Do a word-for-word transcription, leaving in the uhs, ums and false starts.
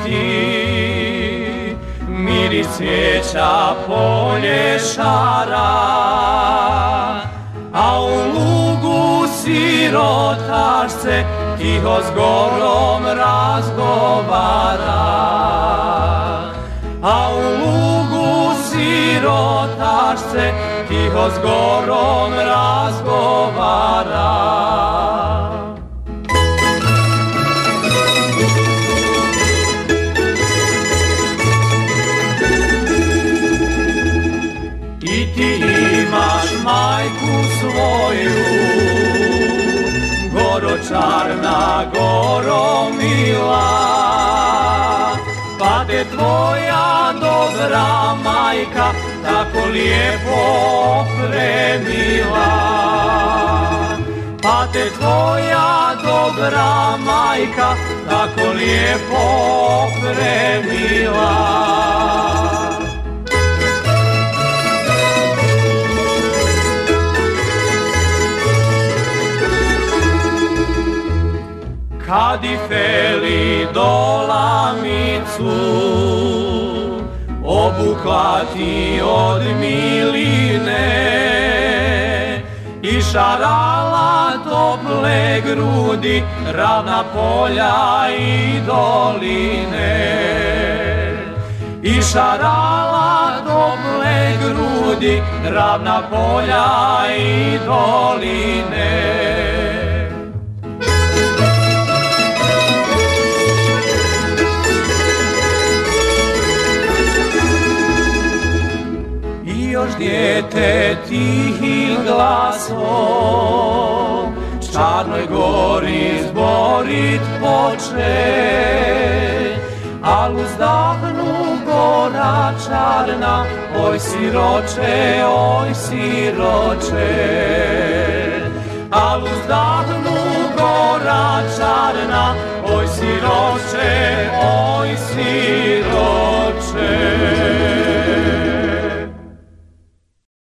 ti, miris cvijeća polje šara, a u lugu sirotaš se tiho s gorom razgovara. A u lugu sirotaš se tiho s gorom razgovara. I ti imaš majku svoju, goročarna, goro mila, pa te tvoja dobra majka tako lijepo opremila. Pa te tvoja dobra majka tako lijepo opremila. Kad i feli dolamicu obukla ti od miline i šarala tople grudi, ravna polja i doline. I šarala tople grudi, ravna polja i doline. Još dijete tihim glasom s Čarnoj gori zborit poče, al uzdahnu gora čarna, oj siroče, oj siroče. Al uzdahnu gora čarna, oj siroče,